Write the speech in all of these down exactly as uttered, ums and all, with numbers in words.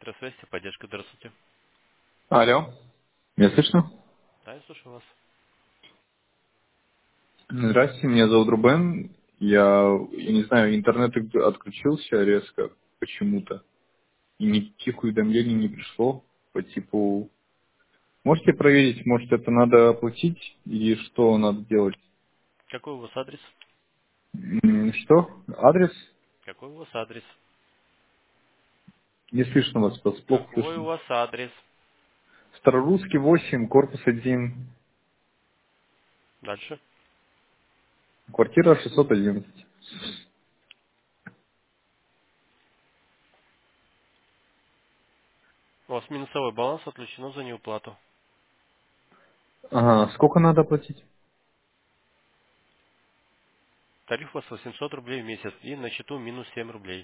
Центр связи, поддержка, здравствуйте. Алло, меня слышно? Да, я слушаю вас. Здравствуйте, меня зовут Рубен. Я, я не знаю, интернет от- отключился резко почему-то. И никаких уведомлений не пришло по типу... Можете проверить, может это надо оплатить и что надо делать? Какой у вас адрес? М, Что? Адрес? Какой у вас адрес? Не слышно вас, просто плохо Какой у слышно. вас адрес? Старорусский восемь, корпус один, Дальше. квартира шестьсот одиннадцать. У вас минусовой баланс отключено за неуплату. Ага, сколько надо оплатить? Тариф у вас восемьсот рублей в месяц и на счету минус семь рублей.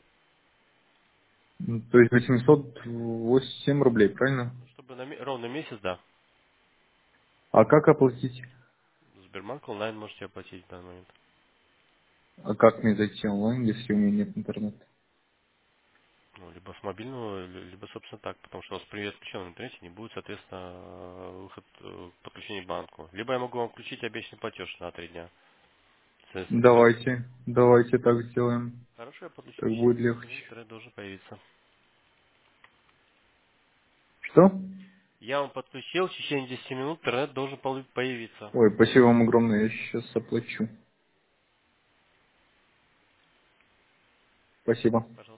М, То есть восемьсот восемь рублей, правильно? Ну, чтобы на ме- ровно месяц, да. А как оплатить? Сбербанк онлайн можете оплатить в данный момент. А как мне зайти онлайн, если у меня нет интернета? Ну, либо с мобильного, ли- либо, собственно, так, потому что у вас при отключенном интернете не будет, соответственно, э, выход э, подключения к банку. Либо я могу вам включить обещанный платеж на три дня. Соответственно, интернет. Давайте, давайте так сделаем. Хорошо, я подключу в Так течение будет десяти минут, легче. интернет должен появиться. Что? Я вам подключил, в течение десяти минут интернет должен полу- появиться. Ой, спасибо вам огромное, я сейчас оплачу. Спасибо. Пожалуйста.